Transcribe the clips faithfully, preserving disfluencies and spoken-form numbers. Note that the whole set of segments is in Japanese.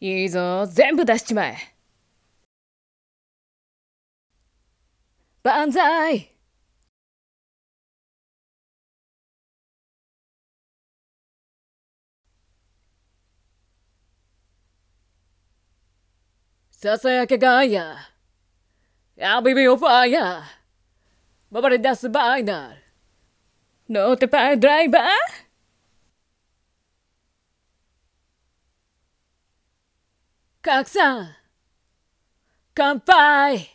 いいぞ、全部出しちまえ。万歳。ささやけガイア。I'll be your fire. 暴れ出すバイナル。ノーテパイドライバー。拡散。乾杯。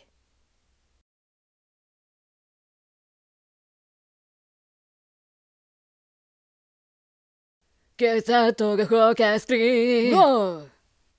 警察がフォーカストリーム。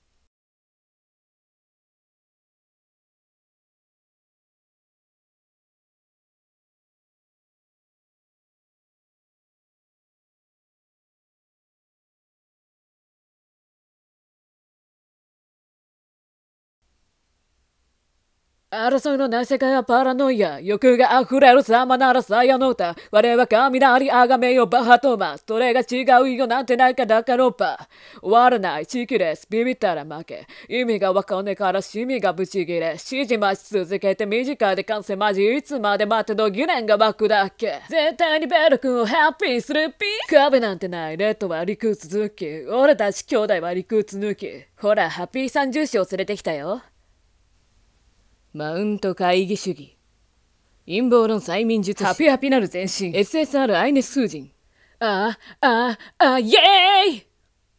争いのない世界はパラノイア。欲が溢れる様ならさやの歌。我は雷あがめよバハトマス。それが違うよなんてないかだからば。終わらない地域です。ビビったら負け。意味がわかんねえから趣味がブチギレ。指示待ち続けて短いで完成マジ。いつまで待ってど疑念が湧くだけ。絶対にベル君をハッピーするピー。壁なんてない。レッドは理屈続き。俺たち兄弟は理屈抜き。ほら、ハッピーさん重視を連れてきたよ。マウント会議主義。陰謀論催眠術師。ハピハピなる全身。エスエスアール アイネス風神。ああ、ああ、あイエーイ。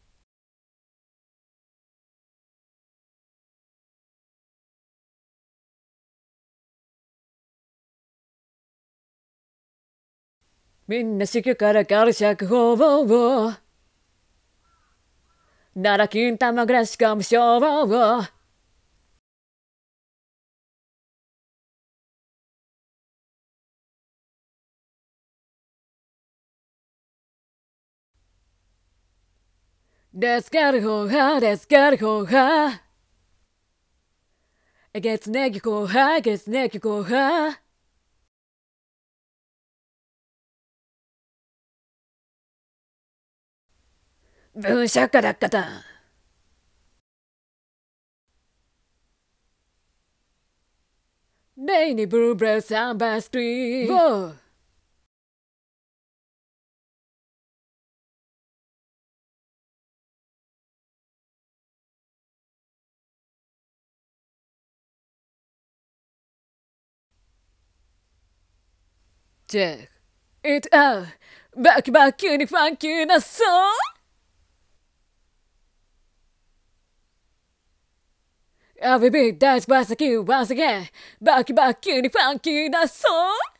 みんな死去からガル釈放を。なら金玉ぐらいしか無償を。ですからほは、ですからほは。えげつねぎほは、えげつねぎほは。文章家だっただ。レイニーブルーブレーサンバースクリーン。チェック。It out. バキバキにファンキーなソン。I'll be big, that's once again, once again. バキバキにファンキーなソン。